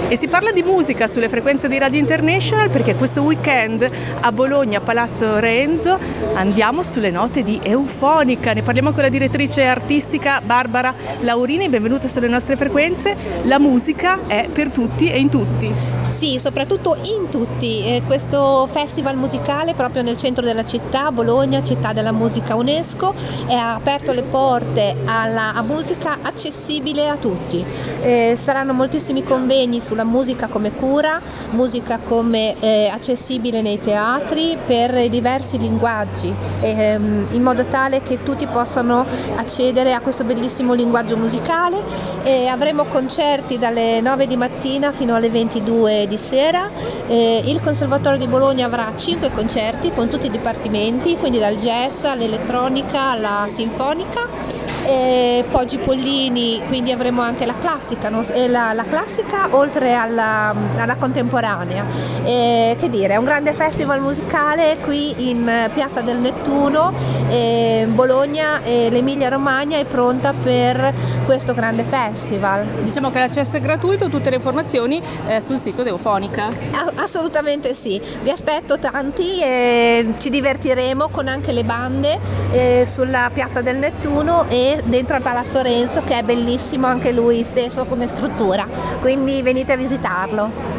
E si parla di musica sulle frequenze di Radio International perché questo weekend a Bologna, Palazzo Renzo, andiamo sulle note di Eufonica. Ne parliamo con la direttrice artistica Barbara Laurini. Benvenuta sulle nostre frequenze. La musica è per tutti e in tutti. Sì, soprattutto in tutti. Questo festival musicale proprio nel centro della città, Bologna, città della musica UNESCO, ha aperto le porte a musica accessibile a tutti. Saranno moltissimi convegni sulla musica come cura, musica come accessibile nei teatri per diversi linguaggi, in modo tale che tutti possano accedere a questo bellissimo linguaggio musicale. Avremo concerti dalle 9 di mattina fino alle 22 di sera. Il Conservatorio di Bologna avrà 5 concerti con tutti i dipartimenti, quindi dal jazz all'elettronica alla sinfonica. Poggi Pollini, quindi avremo anche la classica, la classica oltre alla contemporanea. Che dire, è un grande festival musicale qui in Piazza del Nettuno. Bologna e l'Emilia Romagna è pronta per questo grande festival. Diciamo che l'accesso è gratuito, tutte le informazioni sul sito di Eufonica. Assolutamente sì, vi aspetto tanti e ci divertiremo con anche le bande sulla Piazza del Nettuno e dentro al Palazzo Renzo, che è bellissimo anche lui stesso come struttura, quindi venite a visitarlo.